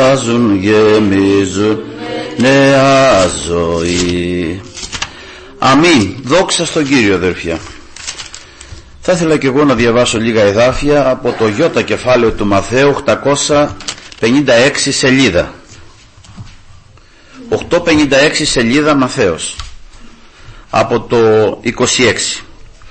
αλλάζουν, γεμίζουν νέα ζωή. Αμήν. Δόξα στον Κύριο, αδερφιά. Θα ήθελα και εγώ να διαβάσω λίγα εδάφια από το Ι κεφάλαιο του Μαθαίου, 856 σελίδα. 856 σελίδα Μαθαίος, από το 26.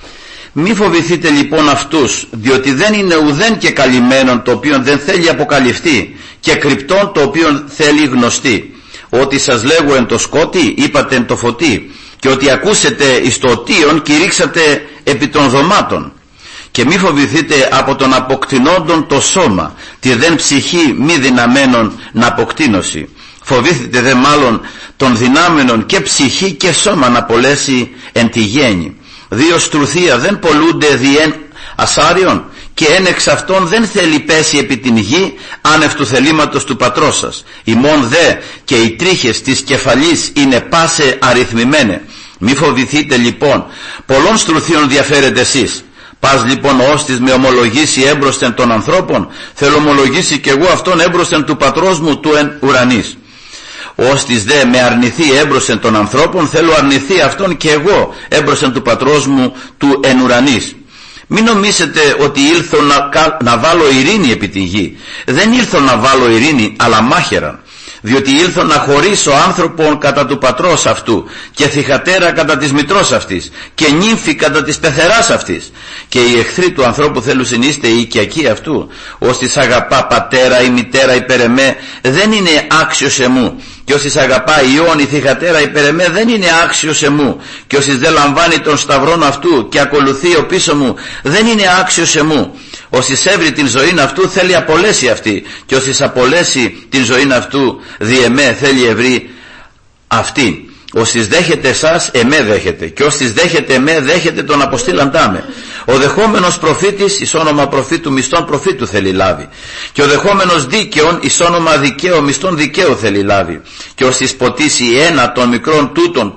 Μη φοβηθείτε λοιπόν αυτούς, διότι δεν είναι ουδέν και καλυμμένον το οποίο δεν θέλει αποκαλυφθεί, και κρυπτόν το οποίο θέλει γνωστή. Ότι σας λέγω εν το σκότη, είπατε εν το φωτί, και ότι ακούσετε εις το οτίον, κηρύξατε επί των δωμάτων. Και μη φοβηθείτε από τον αποκτηνόντων το σώμα, τη δεν ψυχή μη δυναμένων να αποκτήνωση. Φοβήθητε δε μάλλον των δυνάμενων και ψυχή και σώμα να απολέσει εν τη γέννη. Δύο στρουθία δεν πολλούνται διέν ασάριον, και εν εξ αυτών δεν θέλει πέσει επί την γη άνευ του θελήματος του πατρός σας. Ημών δε και οι τρίχες της κεφαλής είναι πάσε αριθμημένε. Μη φοβηθείτε λοιπόν, πολλών στρουθίων διαφέρετε εσείς. Πας λοιπόν ώστις με ομολογήσει έμπροσθεν των ανθρώπων, θέλω ομολογήσει και εγώ αυτόν έμπροσθεν του πατρός μου του εν ουρανής. Ώστις δε με αρνηθεί έμπροσθεν των ανθρώπων, θέλω αρνηθεί αυτόν και εγώ έμπροσθεν του πατρός μου του εν ουρανής. Μην νομίσετε ότι ήλθω να βάλω ειρήνη επί τη γη. Δεν ήλθω να βάλω ειρήνη, αλλά μάχαιραν. Διότι ήλθω να χωρίσω άνθρωπον κατά του πατρός αυτού, και θυγατέρα κατά της μητρός αυτής, και νύμφη κατά της πεθεράς αυτής. Και οι εχθροί του ανθρώπου θέλουν είστε οι οικιακοί αυτού. Ώστις αγαπά πατέρα ή μητέρα υπέρ εμέ, δεν είναι άξιος εμού. Και όσοι αγαπά ιόν η θυγατέρα υπέρ εμέ, δεν είναι άξιος εμού. Και όσοι δεν λαμβάνει τον σταυρόν αυτού και ακολουθεί ο πίσω μου, δεν είναι άξιος εμού. Όσοι έβρει την ζωή αυτού θέλει απολέσει αυτή, και όσοι απολέσει την ζωή αυτού δι' εμέ θέλει ευρύ αυτή. Όσοι δέχεται εσάς, εμέ δέχεται, και όσοι δέχεται εμέ δέχεται τον αποστήλαντά με. Ο δεχόμενος προφήτης εις όνομα προφήτου μισθών προφήτου θέλει λάβει, και ο δεχόμενος δίκαιον εις όνομα δικαίου μισθών δικαίου θέλει λάβει. Και όσοι ποτίσει ένα των μικρών τούτων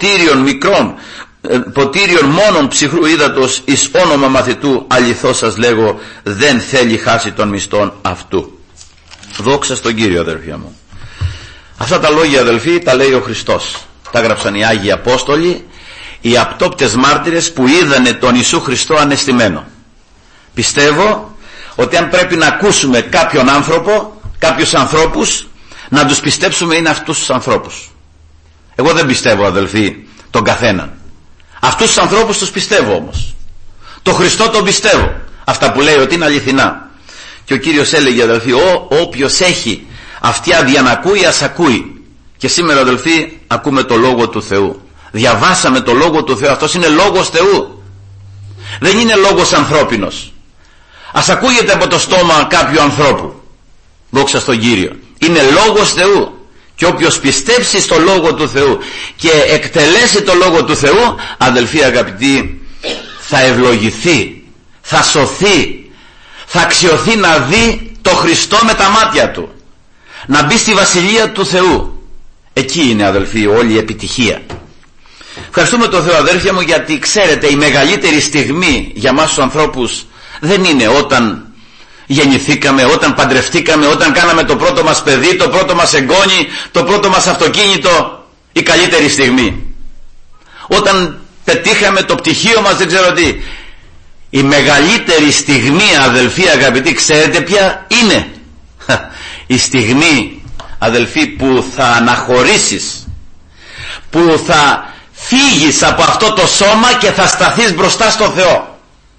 ποτήριον μόνον ψυχρού ύδατος εις όνομα μαθητού, αληθώς σας λέγω, δεν θέλει χάσει των μισθών αυτού. Δόξα στον Κύριο, αδελφιά μου. Αυτά τα λόγια, αδελφοί, τα λέει ο Χριστός. Τα γράψαν οι Άγιοι Απόστολοι, οι απτόπτες μάρτυρες που είδανε τον Ιησού Χριστό ανεστημένο. Πιστεύω ότι αν πρέπει να ακούσουμε κάποιον άνθρωπο, κάποιους ανθρώπους, να τους πιστέψουμε είναι αυτούς τους ανθρώπους. Εγώ δεν πιστεύω, αδελφοί, τον καθέναν. Αυτούς τους ανθρώπους τους πιστεύω όμως. Το Χριστό τον πιστεύω. Αυτά που λέει ότι είναι αληθινά. Και ο Κύριος έλεγε, αδελφοί, όποιος έχει αυτιά δια να ακούει, ας ακούει. Και σήμερα, αδελφοί, ακούμε το Λόγο του Θεού. Διαβάσαμε το Λόγο του Θεού. Αυτός είναι Λόγος Θεού. Δεν είναι λόγος ανθρώπινος. Ας ακούγεται από το στόμα κάποιου ανθρώπου. Δόξα στον Κύριο. Είναι Λόγος Θεού. Και όποιος πιστέψει στο Λόγο του Θεού και εκτελέσει το Λόγο του Θεού, αδελφοί αγαπητοί, θα ευλογηθεί, θα σωθεί, θα αξιωθεί να δει το Χριστό με τα μάτια του, να μπει στη Βασιλεία του Θεού. Εκεί είναι, αδελφοί, όλη η επιτυχία. Ευχαριστούμε τον Θεό, αδέρφια μου, γιατί ξέρετε, η μεγαλύτερη στιγμή για μας τους ανθρώπους δεν είναι όταν γεννηθήκαμε, όταν παντρευτήκαμε, όταν κάναμε το πρώτο μας παιδί, το πρώτο μας εγγόνι, το πρώτο μας αυτοκίνητο. Η καλύτερη στιγμή, όταν πετύχαμε το πτυχίο μας, δεν ξέρω τι. Η μεγαλύτερη στιγμή, αδελφοί αγαπητοί, ξέρετε ποια είναι? Η στιγμή, αδελφοί, που θα αναχωρήσεις, που θα φύγεις από αυτό το σώμα και θα σταθείς μπροστά στο Θεό.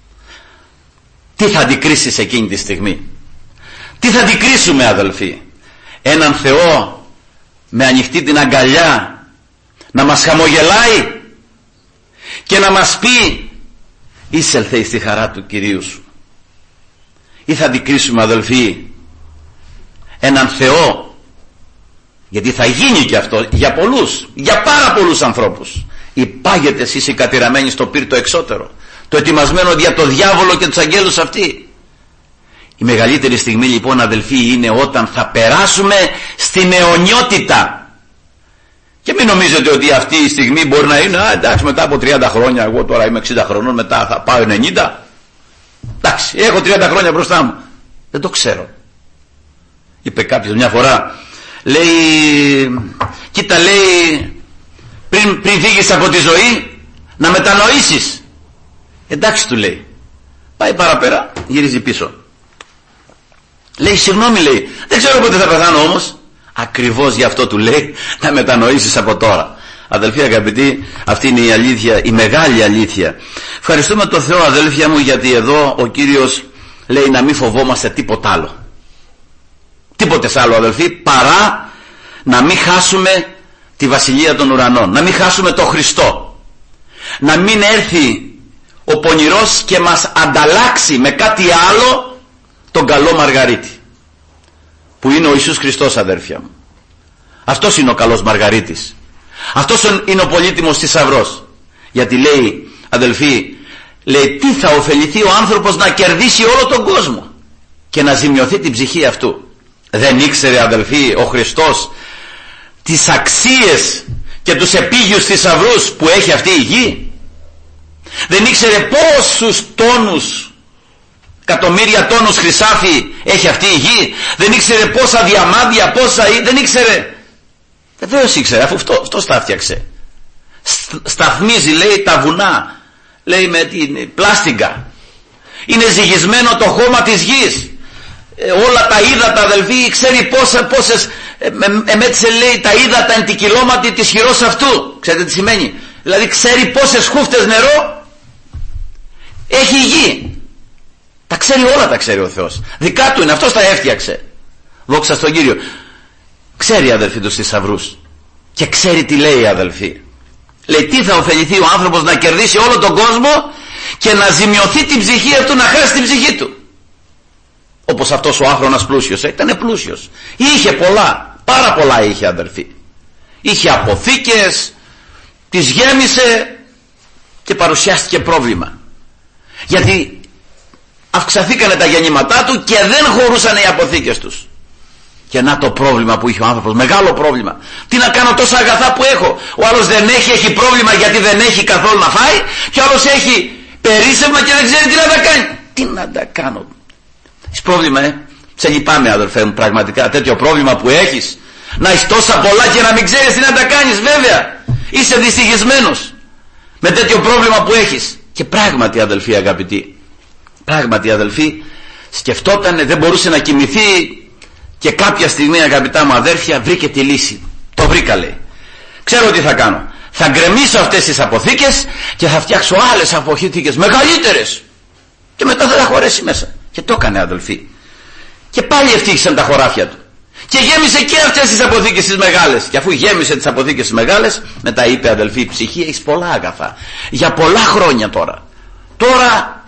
Τι θα αντικρίσεις εκείνη τη στιγμή? Τι θα αντικρίσουμε, αδελφοί? Έναν Θεό με ανοιχτή την αγκαλιά να μας χαμογελάει και να μας πει εισέλθε εις τη χαρά του Κυρίου σου? Ή θα αντικρίσουμε, αδελφοί, έναν Θεό, γιατί θα γίνει και αυτό για πολλούς, για πάρα πολλούς ανθρώπους, υπάγεται εσείς οι κατηραμένοι στο πύρτο εξώτερο, το ετοιμασμένο για το διάβολο και τους αγγέλους αυτή. Η μεγαλύτερη στιγμή λοιπόν, αδελφοί, είναι όταν θα περάσουμε στην αιωνιότητα. Και μην νομίζετε ότι αυτή η στιγμή μπορεί να είναι εντάξει, μετά από 30 χρόνια, εγώ τώρα είμαι 60 χρονών, μετά θα πάω 90. Εντάξει, έχω 30 χρόνια μπροστά μου. Δεν το ξέρω. Είπε κάποιος μια φορά, λέει, κοίτα, λέει, πριν φύγεις από τη ζωή να μετανοήσεις. Εντάξει, του λέει. Πάει παραπέρα, γυρίζει πίσω. Λέει, συγγνώμη, λέει, δεν ξέρω πότε θα πεθάνω όμως. Ακριβώς γι' αυτό του λέει, να μετανοήσεις από τώρα. Αδελφοί αγαπητοί, αυτή είναι η αλήθεια, η μεγάλη αλήθεια. Ευχαριστούμε τον Θεό, αδέλφια μου, γιατί εδώ ο Κύριος λέει να μην φοβόμαστε τίποτα άλλο. Τίποτε άλλο, αδελφοί, παρά να μην χάσουμε τη Βασιλεία των Ουρανών, να μην χάσουμε τον Χριστό, να μην έρθει ο πονηρός και μας ανταλλάξει με κάτι άλλο τον καλό Μαργαρίτη, που είναι ο Ιησούς Χριστός, αδέρφια μου. Αυτός είναι ο καλός Μαργαρίτης. Αυτός είναι ο πολύτιμος θησαυρός. Γιατί λέει, αδελφοί, λέει, τι θα ωφεληθεί ο άνθρωπος να κερδίσει όλο τον κόσμο και να ζημιωθεί την ψυχή αυτού. Δεν ήξερε, αδελφοί, ο Χριστός τις αξίες και τους επίγειους θησαυρούς που έχει αυτή η γη? Δεν ήξερε πόσους τόνους, εκατομμύρια τόνους χρυσάφι έχει αυτή η γη? Δεν ήξερε πόσα διαμάντια, δεν ήξερε? Βεβαίως ήξερε, αφού αυτός τα φτιάξε. Σταθμίζει, λέει, τα βουνά, λέει, με την πλάστιγκα. Είναι ζυγισμένο το χώμα της γης. Όλα τα ύδατα, αδελφοί, ξέρει πόσες εμέτσε, λέει, τα ύδατα εν την κιλώματι της χειρός αυτού. Ξέρετε τι σημαίνει? Δηλαδή ξέρει πόσες χούφτες νερό έχει η γη. Τα ξέρει όλα, τα ξέρει ο Θεός. Δικά του είναι, αυτός τα έφτιαξε. Δόξα στον Κύριο. Ξέρει, αδελφοί, τους θησαυρούς και ξέρει τι λέει, αδελφοί. Λέει, τι θα ωφεληθεί ο άνθρωπος να κερδίσει όλο τον κόσμο και να ζημιωθεί την ψυχή αυτού, να χάσει την ψυχή του? Όπως αυτός ο άχρονας πλούσιος, ήταν πλούσιος, είχε πολλά, πάρα πολλά είχε, αδελφοί. Είχε αποθήκες, τις γέμισε και παρουσιάστηκε πρόβλημα, γιατί αυξηθήκανε τα γεννήματά του και δεν χωρούσαν οι αποθήκες τους. Και να το πρόβλημα που είχε ο άνθρωπος, μεγάλο πρόβλημα. Τι να κάνω, τόσα αγαθά που έχω? Ο άλλος δεν έχει πρόβλημα γιατί δεν έχει καθόλου να φάει, και ο άλλος έχει περίσσευμα και δεν ξέρει τι να τα κάνει. Τι να τα κάνω? Έχεις πρόβλημα, σε λυπάμαι, αδελφέ μου, πραγματικά. Τέτοιο πρόβλημα που έχεις, να έχεις τόσα πολλά και να μην ξέρεις τι να τα κάνεις? Βέβαια, είσαι δυστυχισμένος με τέτοιο πρόβλημα που έχεις. Και πράγματι, αδελφοί αγαπητοί, πράγματι, αδελφοί, σκεφτότανε, δεν μπορούσε να κοιμηθεί. Και κάποια στιγμή, αγαπητά μου αδέρφια, βρήκε τη λύση. Το βρήκα, λέει. Ξέρω τι θα κάνω. Θα γκρεμίσω αυτές τις αποθήκες και θα φτιάξω άλλες αποθήκες μεγαλύτερες. Και μετά θα τα χωρέσει μέσα. Και το έκανε, αδελφοί. Και πάλι ευτύχησαν τα χωράφια του. Και γέμισε και αυτές τις αποθήκες τις μεγάλες. Και αφού γέμισε τις αποθήκες τις μεγάλες, μετά είπε, αδελφοί, η ψυχή έχεις πολλά αγαθά. Για πολλά χρόνια τώρα. Τώρα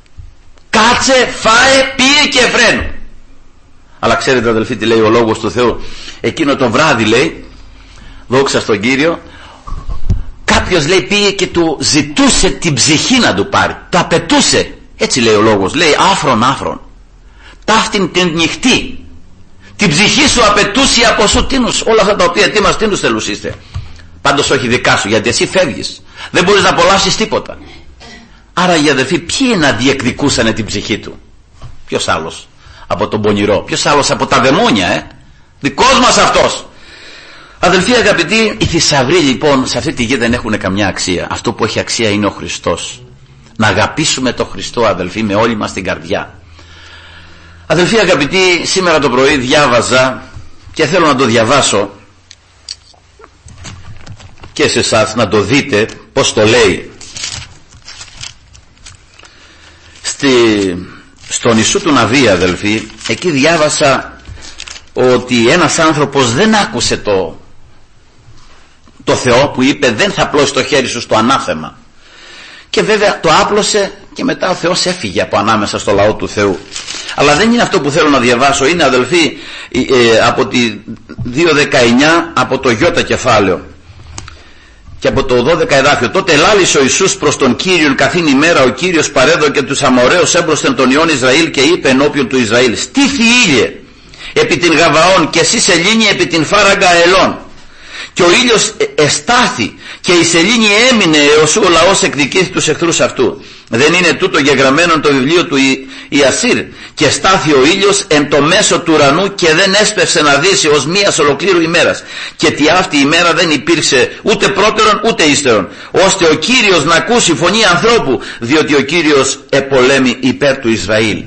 κάτσε, φάε, πίε και φρένου. Αλλά ξέρετε, αδελφοί, τι λέει ο Λόγος του Θεού? Εκείνο το βράδυ, λέει, δόξα στον Κύριο, κάποιος, λέει, πήγε και του ζητούσε την ψυχή να του πάρει. Το απαιτούσε. Έτσι λέει ο Λόγος. Λέει, άφρον. Ταύτην την νυχτή. Την ψυχή σου απαιτούσε από σου. Τίνους, όλα αυτά τα οποία τι μας, τίνους θέλους είστε? Πάντως όχι δικά σου, γιατί εσύ φεύγεις. Δεν μπορείς να απολαύσεις τίποτα. Άρα οι αδελφοί, ποιοι να διεκδικούσανε την ψυχή του? Ποιος άλλος από τον πονηρό? Ποιος άλλος από τα δαιμόνια? Δικός μας αυτός. Αδελφοί αγαπητοί, οι θησαυροί λοιπόν σε αυτή τη γη δεν έχουν καμιά αξία. Αυτό που έχει αξία είναι ο Χριστός. Να αγαπήσουμε τον Χριστό, αδελφοί, με όλη μας την καρδιά. Αδελφοί αγαπητοί, σήμερα το πρωί διάβαζα και θέλω να το διαβάσω και σε εσάς να το δείτε πως το λέει. Στον Ιησού του Ναβί, αδελφοί, εκεί διάβασα ότι ένας άνθρωπος δεν άκουσε το Θεό που είπε δεν θα απλώσει το χέρι σου στο ανάθεμα, και βέβαια το άπλωσε και μετά ο Θεός έφυγε από ανάμεσα στο λαό του Θεού. Αλλά δεν είναι αυτό που θέλω να διαβάσω. Είναι, αδελφοί, από τη 2.19, από το Ι κεφάλαιο και από το 12 εδάφιο. Τότε ελάλησε ο Ιησούς προς τον Κύριον καθήν ημέρα. Ο Κύριος παρέδωκε τους Αμοραίους έμπροσθεν των ιών Ισραήλ και είπε ενώπιον του Ισραήλ, στήθη ήλιε επί την Γαβαών και εσύ σελήνη επί την φάραγγα Ελών. και ο ήλιος εστάθη και η σελήνη έμεινε έως ο λαός εκδικήθη τους εχθρούς αυτού. Δεν είναι τούτο γεγραμμένο το βιβλίο του Ιασήρ? Και στάθη ο ήλιος εν το μέσο του ουρανού και δεν έσπευσε να δύσει ως μίας ολοκλήρου ημέρας, και τι αυτή η ημέρα δεν υπήρξε ούτε πρώτερον ούτε ύστερον, ώστε ο Κύριος να ακούσει φωνή ανθρώπου, διότι ο Κύριος επολέμει υπέρ του Ισραήλ.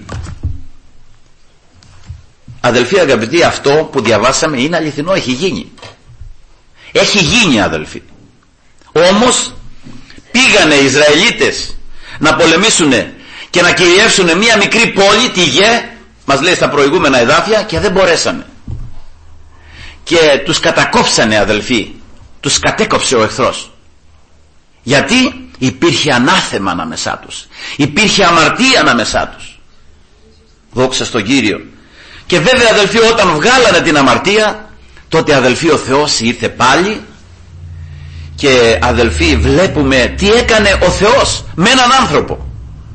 Αδελφοί αγαπητοί, αυτό που διαβάσαμε είναι αληθινό, έχει γίνει. Έχει γίνει, αδελφοί. Όμως πήγανε οι Ισραηλίτες να πολεμήσουν και να κυριεύσουν μία μικρή πόλη, τη Γε, μας λέει στα προηγούμενα εδάφια, και δεν μπορέσανε. Και τους κατακόψανε, αδελφοί. Τους κατέκοψε ο εχθρός. Γιατί υπήρχε ανάθεμα ανάμεσά τους. Υπήρχε αμαρτία ανάμεσά τους. Δόξα στον Κύριο. Και βέβαια, αδελφοί, όταν βγάλανε την αμαρτία, τότε, αδελφοί, ο Θεός ήρθε πάλι. Και αδελφοί, βλέπουμε τι έκανε ο Θεός με έναν άνθρωπο.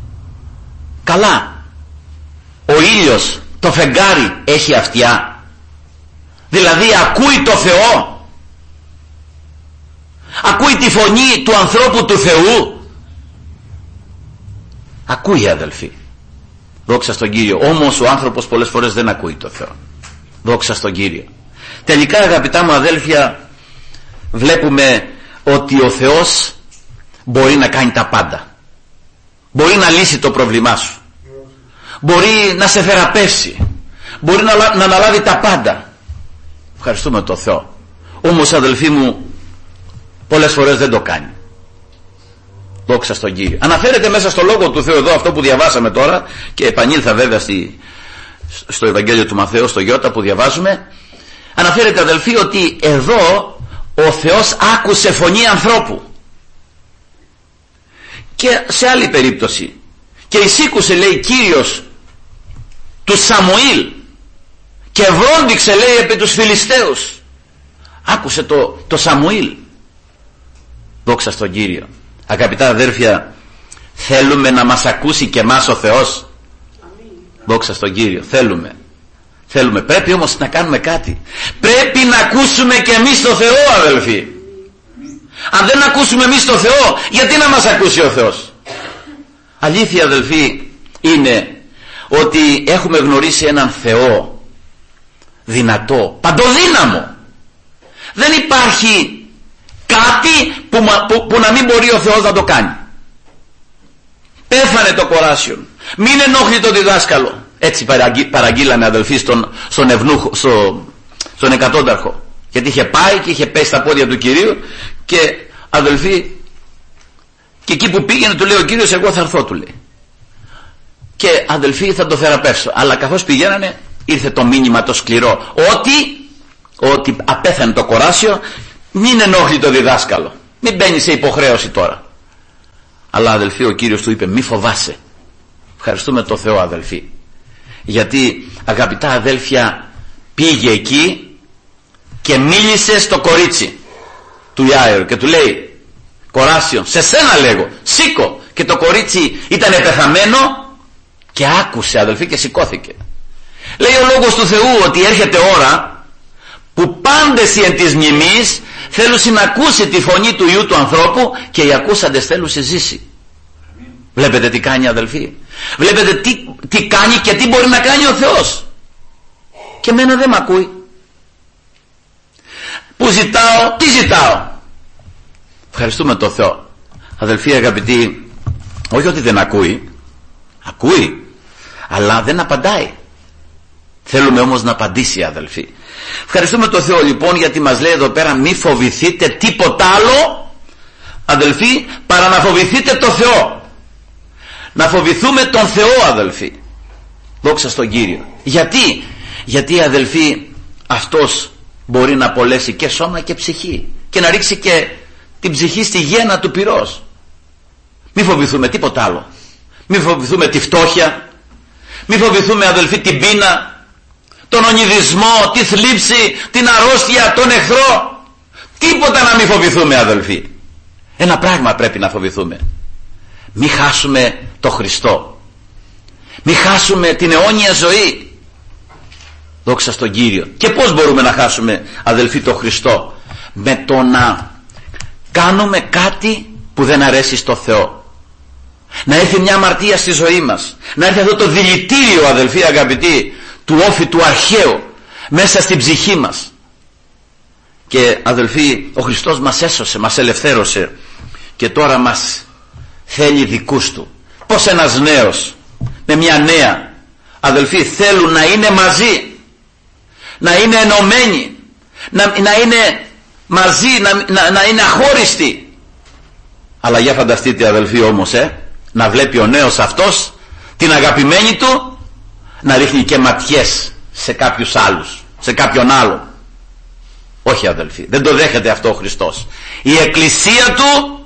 Καλά, ο ήλιος, το φεγγάρι, έχει αυτιά? Δηλαδή ακούει το Θεό? Ακούει τη φωνή του ανθρώπου του Θεού? Ακούει, αδελφοί. Δόξα στον Κύριο. Όμως ο άνθρωπος πολλές φορές δεν ακούει το Θεό. Δόξα στον Κύριο. Τελικά, αγαπητά μου αδέλφια, βλέπουμε ότι ο Θεός μπορεί να κάνει τα πάντα. Μπορεί να λύσει το πρόβλημά σου. Μπορεί να σε θεραπεύσει. Μπορεί να αναλάβει τα πάντα. Ευχαριστούμε τον Θεό. Όμως, αδελφοί μου, πολλές φορές δεν το κάνει. Δόξα στον Κύριο. Αναφέρεται μέσα στο Λόγο του Θεού εδώ, αυτό που διαβάσαμε τώρα, και επανήλθα βέβαια στο Ευαγγέλιο του Μαθαίου, στο Ιώτα που διαβάζουμε. Αναφέρεται, αδελφοί, ότι εδώ ο Θεός άκουσε φωνή ανθρώπου. Και σε άλλη περίπτωση, και εισήκουσε, λέει, Κύριος του Σαμουήλ και βρόντιξε, λέει, επί τους Φιλιστέους. Άκουσε το Σαμουήλ. Δόξα στον Κύριο. Αγαπητά αδέρφια, θέλουμε να μας ακούσει και εμάς ο Θεός? Δόξα στον Κύριο. Θέλουμε. Πρέπει όμως να κάνουμε κάτι. Πρέπει να ακούσουμε και εμείς το Θεό, αδελφοί. Αν δεν ακούσουμε εμείς το Θεό, γιατί να μας ακούσει ο Θεός? Αλήθεια, αδελφοί, είναι ότι έχουμε γνωρίσει έναν Θεό δυνατό, παντοδύναμο. Δεν υπάρχει κάτι που να μην μπορεί ο Θεός να το κάνει. Πέθανε το κοράσιο. Μην ενόχλει το διδάσκαλο. Έτσι παραγγείλανε, αδελφοί, στον ευνούχο, στον εκατόνταρχο. Γιατί είχε πάει και είχε πέσει στα πόδια του Κυρίου, και, αδελφοί, και εκεί που πήγαινε του λέει ο Κύριος, εγώ θα έρθω, του λέει. Και, αδελφοί, θα το θεραπεύσω. Αλλά καθώς πηγαίνανε, ήρθε το μήνυμα το σκληρό, ότι απέθανε το κοράσιο. Μην ενόχλει το διδάσκαλο. Μην μπαίνει σε υποχρέωση τώρα. Αλλά, αδελφοί, ο Κύριος του είπε, μη φοβάσαι. Ευχαριστούμε το Θεό, αδελφοί. Γιατί, αγαπητά αδέλφια, πήγε εκεί και μίλησε στο κορίτσι του Ιάιρ και του λέει, κοράσιο, σε σένα λέγω, σήκω. Και το κορίτσι ήταν πεθαμένο και άκουσε, αδελφοί, και σηκώθηκε. Λέει ο Λόγος του Θεού ότι έρχεται ώρα που πάντες οι εν της μνημής θέλουν να ακούσει τη φωνή του Υιού του ανθρώπου, και οι ακούσαντες θέλουν ζήσει. Βλέπετε τι κάνει, αδελφοί? Βλέπετε τι κάνει και τι μπορεί να κάνει ο Θεός? Και εμένα δεν μ' ακούει. Που ζητάω, τι ζητάω? Ευχαριστούμε τον Θεό. Αδελφοί αγαπητοί, όχι ότι δεν ακούει, αλλά δεν απαντάει. Θέλουμε όμως να απαντήσει, αδελφοί. Ευχαριστούμε τον Θεό λοιπόν, γιατί μας λέει εδώ πέρα, μη φοβηθείτε τίποτα άλλο, αδελφοί, παρά να φοβηθείτε το Θεό. Να φοβηθούμε τον Θεό, αδελφοί. Δόξα στον Κύριο. Γιατί, αδελφοί, αυτός μπορεί να απολέσει και σώμα και ψυχή, και να ρίξει και την ψυχή στη γέννα του πυρός. Μη φοβηθούμε τίποτα άλλο. Μη φοβηθούμε τη φτώχεια. Μη φοβηθούμε, αδελφοί, την πείνα, τον ονειδισμό, τη θλίψη, την αρρώστια, τον εχθρό. Τίποτα να μην φοβηθούμε, αδελφοί. Ένα πράγμα πρέπει να φοβηθούμε. Μη χάσουμε το Χριστό. Μη χάσουμε την αιώνια ζωή. Δόξα στον Κύριο. Και πώς μπορούμε να χάσουμε, αδελφοί, το Χριστό? με το να κάνουμε κάτι που δεν αρέσει στο Θεό. Να έρθει μια αμαρτία στη ζωή μας, να έρθει αυτό το δηλητήριο, αδελφοί αγαπητοί, του όφη του αρχαίου μέσα στην ψυχή μας. Και αδελφοί, ο Χριστός μας έσωσε, μας ελευθέρωσε και τώρα μας θέλει δικούς του. Πως ένας νέος με μια νέα, αδελφοί, θέλουν να είναι μαζί, να είναι ενωμένοι, να είναι μαζί, να είναι αχώριστοι. Αλλά για φανταστείτε, αδελφοί, όμως να βλέπει ο νέος αυτός την αγαπημένη του να ρίχνει και ματιές σε κάποιους άλλους, σε κάποιον άλλο. Όχι, αδελφοί, δεν το δέχεται αυτό ο Χριστός. Η εκκλησία του,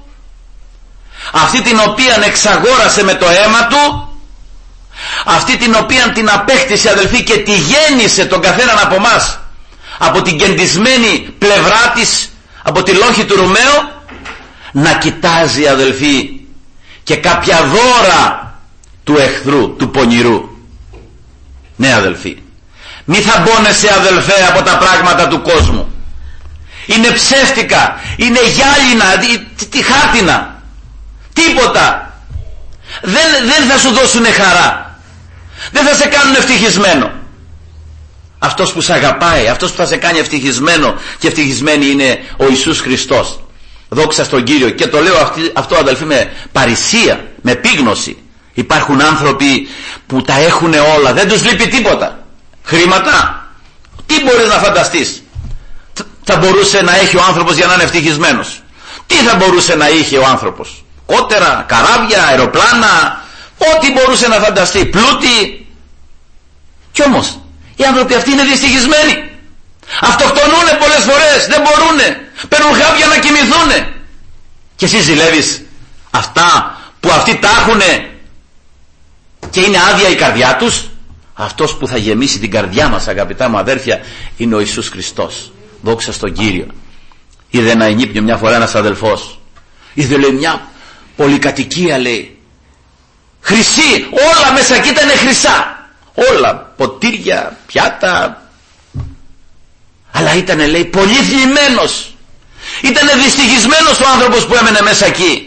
αυτή την οποία εξαγόρασε με το αίμα του, αυτή την οποία την απέκτησε, αδελφοί, και τη γέννησε τον καθέναν από μας από την κεντισμένη πλευρά της, από τη λόχη του Ρωμαίου, να κοιτάζει, αδελφοί, και κάποια δώρα του εχθρού, του πονηρού. Ναι, αδελφοί, μη θαμπώνεσαι, αδελφέ, από τα πράγματα του κόσμου. Είναι ψεύτικα, είναι γυάλινα, τι χάρτινα, τίποτα. Δεν θα σου δώσουν χαρά, δεν θα σε κάνουν ευτυχισμένο. Αυτός που σε αγαπάει, αυτός που θα σε κάνει ευτυχισμένο και ευτυχισμένη είναι ο Ιησούς Χριστός. Δόξα στον Κύριο. Και το λέω αυτό, αδελφοί, με παρησία, με επίγνωση. Υπάρχουν άνθρωποι που τα έχουν όλα, δεν τους λείπει τίποτα. Χρήματα, τι μπορείς να φανταστείς θα μπορούσε να έχει ο άνθρωπος για να είναι ευτυχισμένος? Τι θα μπορούσε να είχε ο άνθρωπος? Κότερα, καράβια, αεροπλάνα, ό,τι μπορούσε να φανταστεί, πλούτη. Κι όμως οι άνθρωποι αυτοί είναι δυστυχισμένοι. Αυτοκτονούνε πολλές φορές, δεν μπορούνε, παίρνουν χάπια να κοιμηθούνε. Και εσύ ζηλεύεις αυτά που αυτοί τα έχουνε και είναι άδεια η καρδιά τους? Αυτός που θα γεμίσει την καρδιά μας, αγαπητά μου αδέρφια, είναι ο Ιησούς Χριστός. Δόξα στον Κύριο. Είδε ένα ενύπνιο μια φορά ένας αδελφός. Είδε, λέει, μια πολυκατοικία, λέει, χρυσή, όλα μέσα εκεί ήταν χρυσά, όλα, ποτήρια, πιάτα, αλλά ήτανε, λέει, πολύ θλιμμένος, ήτανε δυστυχισμένος ο άνθρωπος που έμενε μέσα εκεί.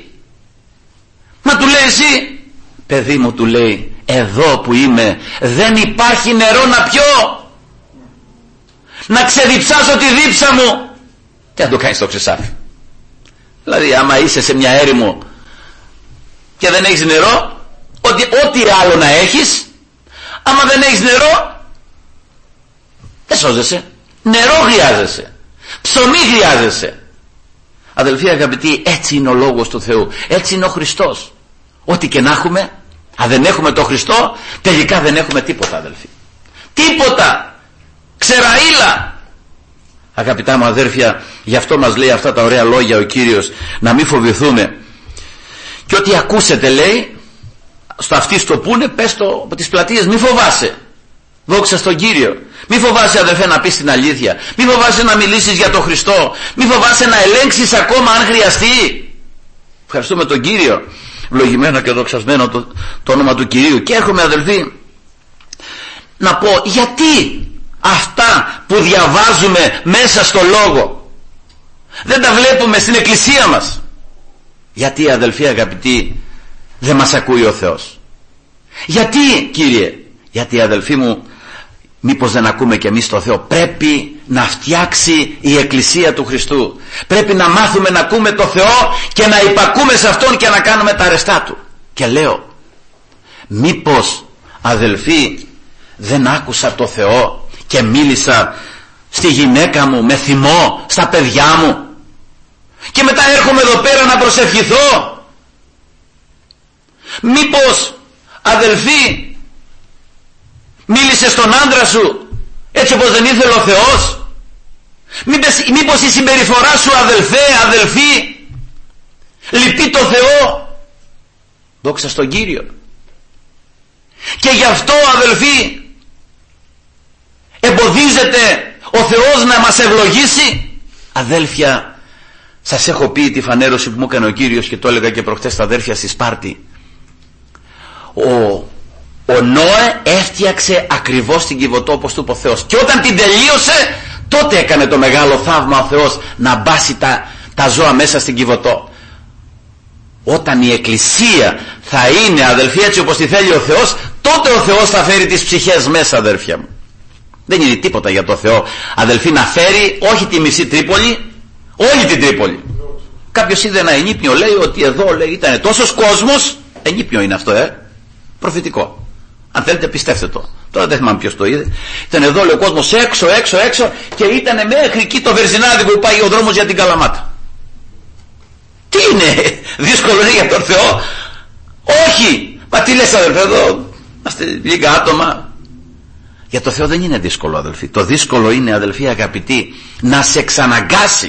Μα του λέει, εσύ, παιδί μου, του λέει, εδώ που είμαι δεν υπάρχει νερό να πιω, να ξεδιψάσω τη δίψα μου. Τι να το κάνεις στο ξεσάφι? Δηλαδή άμα είσαι σε μια έρημο και δεν έχεις νερό, ό,τι άλλο να έχεις, άμα δεν έχεις νερό δεν σώζεσαι. Νερό χρειάζεσαι, ψωμί χρειάζεσαι. Αδελφοί αγαπητοί, έτσι είναι ο Λόγος του Θεού, έτσι είναι ο Χριστός. Ό,τι και να έχουμε, αν δεν έχουμε το Χριστό, τελικά δεν έχουμε τίποτα, αδελφοί. Τίποτα. Ξεραΐλα. Αγαπητά μου αδέρφια, γι' αυτό μας λέει αυτά τα ωραία λόγια ο Κύριος, να μην φοβηθούμε. Και ό,τι ακούσετε, λέει, στο αυτοί στο πούνε, πες το από τις πλατείες, μη φοβάσαι. Δόξα στον Κύριο. Μη φοβάσαι, αδερφέ, να πεις την αλήθεια. Μη φοβάσαι να μιλήσεις για τον Χριστό. Μη φοβάσαι να ελέγξεις ακόμα αν χρειαστεί. Ευχαριστούμε τον Κύριο. Ευλογημένο και δοξασμένο το όνομα του Κυρίου. Και έρχομαι, αδελφοί, να πω γιατί αυτά που διαβάζουμε μέσα στο Λόγο δεν τα βλέπουμε στην εκκλησία μας? Γιατί, αδελφοί αγαπητοί, δεν μας ακούει ο Θεός? Γιατί, Κύριε? Γιατί, αδελφοί μου, μήπως δεν ακούμε και εμείς το Θεό? Πρέπει να φτιάξει η εκκλησία του Χριστού. Πρέπει να μάθουμε να ακούμε το Θεό και να υπακούμε σε Αυτόν και να κάνουμε τα αρεστά Του. Και λέω, μήπως, αδελφοί, δεν άκουσα το Θεό και μίλησα στη γυναίκα μου με θυμό, στα παιδιά μου, και μετά έρχομαι εδώ πέρα να προσευχηθώ? Μήπως, αδελφοί, μίλησε στον άντρα σου έτσι όπως δεν ήθελε ο Θεός? Μήπως η συμπεριφορά σου, αδελφέ, αδελφή, λυπεί το Θεό? Δόξα στον Κύριο. Και γι' αυτό, αδελφοί, εμποδίζεται ο Θεός να μας ευλογήσει? Αδέλφια, σας έχω πει τη φανέρωση που μου έκανε ο Κύριος και το έλεγα και προχτές στα αδέρφια στη Σπάρτη. Ο Νόε έφτιαξε ακριβώς την Κιβωτό όπως του είπε ο Θεός, και όταν την τελείωσε τότε έκανε το μεγάλο θαύμα ο Θεός να μπάσει τα ζώα μέσα στην Κιβωτό. Όταν η Εκκλησία θα είναι, αδελφοί, έτσι όπως τη θέλει ο Θεός, τότε ο Θεός θα φέρει τις ψυχές μέσα, αδελφιά μου. Δεν είναι τίποτα για το Θεό, αδελφοί, να φέρει όχι τη μισή Τρίπολη, όλη την Τρίπολη. Κάποιος είδε ένα ενίπνιο, λέει ότι εδώ, λέει, ήταν τόσος κόσμος. Ενίπνιο είναι αυτό, προφητικό. Αν θέλετε πιστέψτε το. Τώρα δεν θυμάμαι ποιος το είδε. Ήταν εδώ, λέει, ο κόσμος έξω και ήταν μέχρι εκεί το Βερζινάδι που πάει ο δρόμος για την Καλαμάτα. Τι είναι, δύσκολο είναι για τον Θεό? Όχι. Μα τι λες, αδελφέ, εδώ είμαστε λίγα άτομα. Για το Θεό δεν είναι δύσκολο, αδελφοί. Το δύσκολο είναι, αδελφοί αγαπητοί, να σε εξαναγκάσει,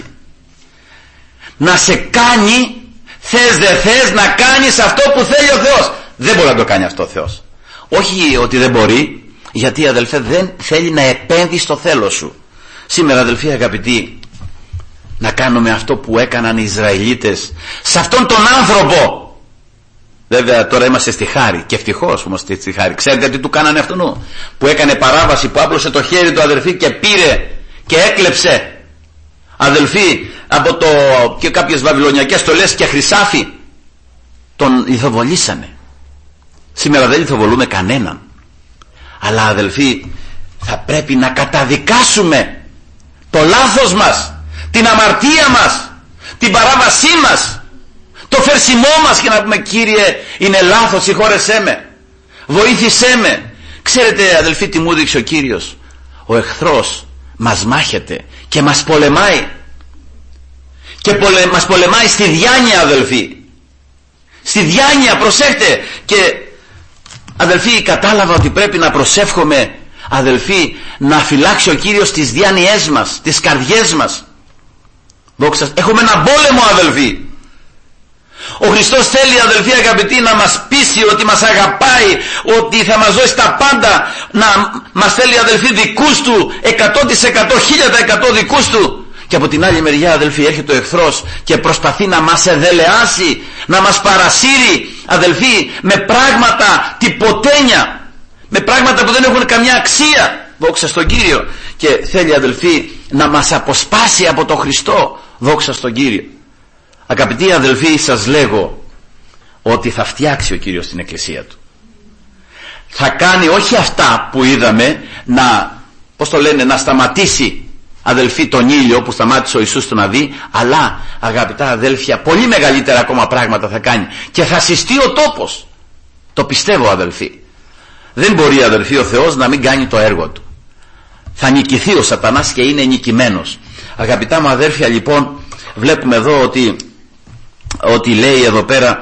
να σε κάνει, θες δεν θες, να κάνεις αυτό που θέλει ο Θεός. Δεν μπορεί να το κάνει αυτό ο Θεός. Όχι ότι δεν μπορεί, γιατί, αδελφέ, δεν θέλει να επένδυει στο θέλω σου. Σήμερα, αδελφοί αγαπητοί, να κάνουμε αυτό που έκαναν οι Ισραηλίτες σε αυτόν τον άνθρωπο. Βέβαια τώρα είμαστε στη χάρη, και ευτυχώς που είμαστε στη χάρη. Ξέρετε τι του κάνανε αυτόν? Που έκανε παράβαση, που άπλωσε το χέρι του, αδελφοί, και πήρε και έκλεψε, αδελφοί, και κάποιες βαβυλωνιακές στολές και χρυσάφι. Τον λιθοβολήσανε. Σήμερα δεν λιθοβολούμε κανέναν, αλλά, αδελφοί, θα πρέπει να καταδικάσουμε το λάθος μας, την αμαρτία μας, την παράβασή μας, το φερσιμό μας, και να πούμε, Κύριε, είναι λάθος, συγχώρεσέ με, βοήθησέ με. Ξέρετε, αδελφοί, τι μου δείξε ο Κύριος? Ο εχθρός μας μάχεται και μας πολεμάει, και μας πολεμάει στη διάνοια, αδελφοί, στη διάνοια. Προσέχτε. Και, αδελφοί, κατάλαβα ότι πρέπει να προσεύχομαι, αδελφοί, να φυλάξει ο Κύριος τις διάνοιές μας, τις καρδιές μας. Έχουμε έναν πόλεμο, αδελφοί. Ο Χριστός θέλει, αδελφοί αγαπητοί, να μας πείσει ότι μας αγαπάει, ότι θα μας δώσει τα πάντα, να μας θέλει, αδελφοί, δικούς του, 100%, 1000% δικούς του. Και από την άλλη μεριά, αδελφοί, έρχεται ο εχθρός και προσπαθεί να μας εδελεάσει, να μας παρασύρει, αδελφοί, με πράγματα τυποτένια, με πράγματα που δεν έχουν καμιά αξία. Δόξα στον Κύριο. Και θέλει, αδελφοί, να μας αποσπάσει από τον Χριστό. Δόξα στον Κύριο. Αγαπητοί αδελφοί, σας λέγω ότι θα φτιάξει ο Κύριος την Εκκλησία του. Θα κάνει όχι αυτά που είδαμε, να σταματήσει, αδελφοί, τον ήλιο που σταμάτησε ο Ιησούς του να δει, αλλά, αγαπητά αδέλφια, πολύ μεγαλύτερα ακόμα πράγματα θα κάνει, και θα συστεί ο τόπος. Το πιστεύω, αδελφοί. Δεν μπορεί, αδελφοί, ο Θεός να μην κάνει το έργο του. Θα νικηθεί ο Σατανάς και είναι νικημένος. Αγαπητά μου αδέλφια, λοιπόν, βλέπουμε εδώ ότι λέει εδώ πέρα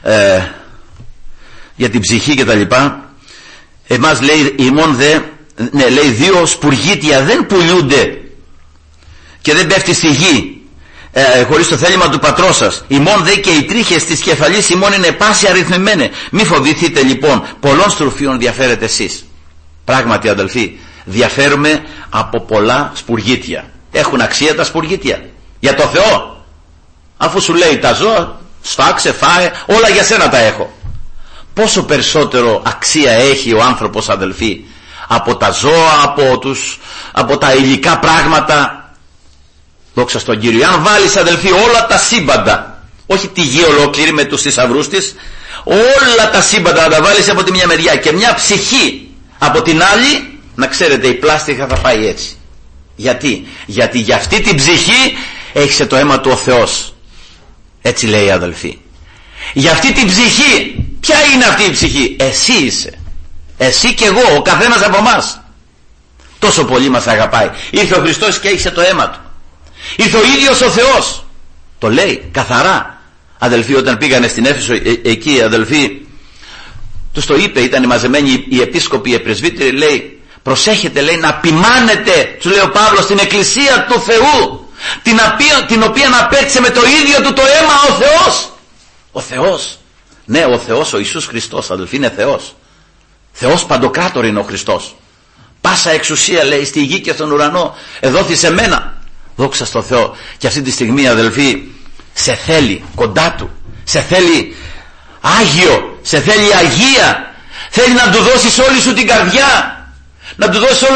για την ψυχή και τα λοιπά. Εμάς λέει, ημών δε, ναι, λέει, δύο σπουργίτια δεν πουλούνται και δεν πέφτει στη γη χωρίς το θέλημα του πατρός σας. Ημών δε και οι τρίχες της κεφαλής ημών είναι πάση αριθμημένε. Μη φοβηθείτε λοιπόν, πολλών στρουφίων διαφέρετε εσείς. Πράγματι, αδελφοί, διαφέρουμε από πολλά σπουργίτια. Έχουν αξία τα σπουργίτια για το Θεό? Αφού σου λέει τα ζώα, σφάξε, φάε, όλα για σένα τα έχω. Πόσο περισσότερο αξία έχει ο άνθρωπος, αδελφοί, από τα ζώα, από τα υλικά πράγματα. Δόξα στον Κύριο. Αν βάλεις, αδελφοί, όλα τα σύμπαντα, όχι τη γη ολόκληρη με τους θησαυρούς της, όλα τα σύμπαντα να τα βάλεις από τη μια μεριά και μια ψυχή από την άλλη, να ξέρετε, η πλάστικα θα πάει έτσι. Γιατί για αυτή την ψυχή έχεις το αίμα του ο Θεός. Έτσι λέει, αδελφοί. Για αυτή την ψυχή, ποια είναι αυτή η ψυχή? Εσύ είσαι. Εσύ και εγώ, ο καθένας από εμάς. Τόσο πολύ μας αγαπάει. Ήρθε ο Χριστός και έχεις το αίμα του. Ήρθε ο ίδιος ο Θεός. Το λέει καθαρά. Αδελφοί, όταν πήγανε στην Έφεσο εκεί, αδελφοί, τους το είπε, ήταν μαζεμένοι οι επίσκοποι, οι πρεσβύτεροι, λέει, προσέχετε, λέει, να ποιμάνετε, του λέει ο Παύλος, την Εκκλησία του Θεού, την οποία απέκτησε με το ίδιο του το αίμα ο Θεός. Ο Θεός. Ναι, ο Θεός, ο Ιησούς Χριστός, αδελφοί, είναι Θεός. Θεός παντοκράτορ είναι ο Χριστός. Πάσα εξουσία, λέει, στη γη και στον ουρανό εδόθη σε μένα. Δόξα στο Θεό. Και αυτή τη στιγμή, αδελφοί, σε θέλει κοντά του, σε θέλει Άγιο, σε θέλει Αγία. Θέλει να του δώσεις όλη σου την καρδιά, να του δώσεις όλο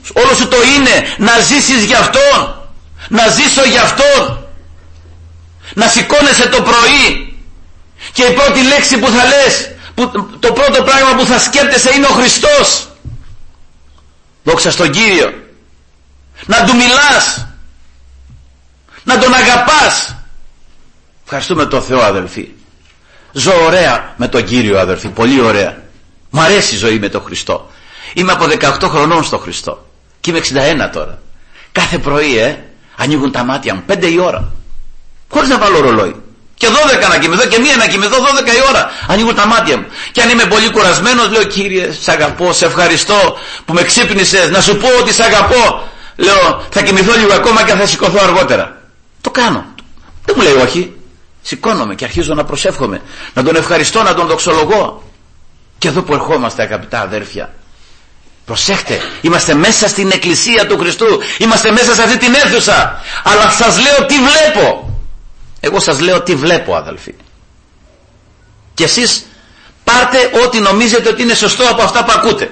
όλο σου το είναι να ζήσεις για Αυτόν, να ζήσω για Αυτόν, να σηκώνεσαι το πρωί και η πρώτη λέξη που θα λες, το πρώτο πράγμα που θα σκέπτεσαι είναι ο Χριστός. Δόξα στον Κύριο. Να Του μιλάς, να Τον αγαπάς. Ευχαριστούμε τον Θεό, αδελφοί. Ζω ωραία με τον Κύριο, αδελφοί, πολύ ωραία. Μου αρέσει η ζωή με τον Χριστό. Είμαι από 18 χρονών στο Χριστό και είμαι 61 τώρα. Κάθε πρωί ανοίγουν τα μάτια μου 5 η ώρα, χωρίς να βάλω ρολόι, και 12 να κοιμηθώ και 1 να κοιμηθώ, 12 η ώρα ανοίγουν τα μάτια μου. Και αν είμαι πολύ κουρασμένος, λέω: Κύριε, σ' αγαπώ, σε ευχαριστώ που με ξύπνησες, να σου πω ότι σ' αγαπώ. Λέω: θα κοιμηθώ λίγο ακόμα και θα σηκωθώ αργότερα. Το κάνω. Δεν μου λέει όχι. Σηκώνομαι και αρχίζω να προσεύχομαι, να Τον ευχαριστώ, να Τον δοξολογώ. Και εδώ που ερχόμαστε, αγαπητά αδέρφια, προσέχτε, είμαστε μέσα στην εκκλησία του Χριστού, είμαστε μέσα σε αυτή την αίθουσα, αλλά σας λέω τι βλέπω. Εγώ σας λέω τι βλέπω, αδελφοί, και εσείς πάρτε ό,τι νομίζετε ότι είναι σωστό από αυτά που ακούτε.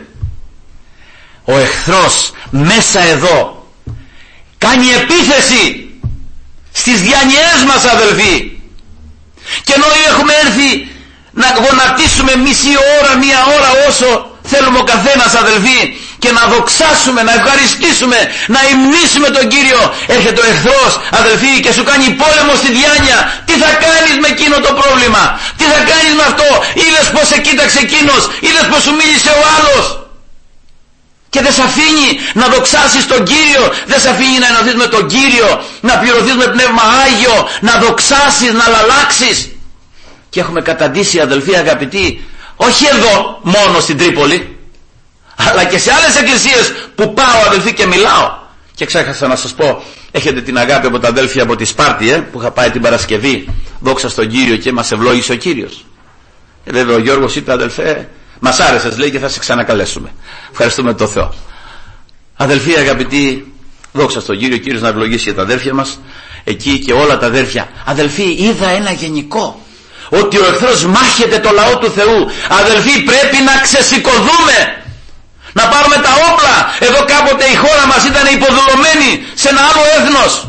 Ο εχθρός μέσα εδώ κάνει επίθεση στις διανοιές μας, αδελφοί, και ενώ έχουμε έρθει να γονατίσουμε μισή ώρα, 1 ώρα, όσο θέλουμε ο καθένας, αδελφοί, και να δοξάσουμε, να ευχαριστήσουμε, να υμνήσουμε τον Κύριο, έρχεται ο εχθρός, αδελφοί, και σου κάνει πόλεμο στη διάνοια. Τι θα κάνεις με εκείνο το πρόβλημα, τι θα κάνεις με αυτό? Είδες πως σε κοίταξε εκείνος, είδες πως σου μίλησε ο άλλος, και δεν σε αφήνει να δοξάσεις τον Κύριο, δεν σε αφήνει να ενωθείς με τον Κύριο, να πληρωθείς με Πνεύμα Άγιο, να δοξάσεις, να αλλάξεις. Και έχουμε καταντήσει, αδελφοί αγαπητοί, όχι εδώ μόνο στην Τρίπολη, αλλά και σε άλλες εκκλησίες που πάω, αδελφοί, και μιλάω. Και ξέχασα να σας πω, έχετε την αγάπη από τα αδέλφια από τη Σπάρτη, που είχα πάει την Παρασκευή, δόξα στον Κύριο, και μας ευλόγησε ο Κύριος. Βέβαια ο Γιώργος είπε: αδελφέ, μας άρεσες, λέει, και θα σε ξανακαλέσουμε. Ευχαριστούμε τον Θεό. Αδελφοί αγαπητοί, δόξα στον Κύριο, ο Κύριος να ευλογήσει για τα αδέρφια μας εκεί και όλα τα αδέρφια. Αδελφοί, είδα ένα γενικό, ότι ο εχθρός μάχεται το λαό του Θεού. Αδελφοί, πρέπει να ξεσηκωθούμε, να πάρουμε τα όπλα. Εδώ κάποτε η χώρα μας ήταν υποδουλωμένη σε ένα άλλο έθνος,